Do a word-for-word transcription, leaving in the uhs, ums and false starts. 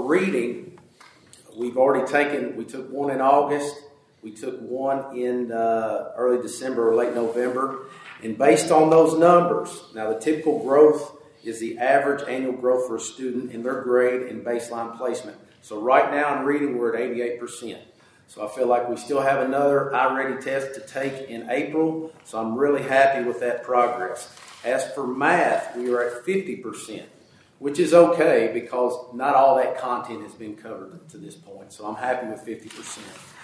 reading, we've already taken, we took one in August, we took one in uh, early December or late November, and based on those numbers, now the typical growth is the average annual growth for a student in their grade and baseline placement. So right now in reading, we're at eighty-eight percent. So I feel like we still have another iReady test to take in April, so I'm really happy with that progress. As for math, we are at fifty percent, which is okay because not all that content has been covered to this point, so I'm happy with fifty percent.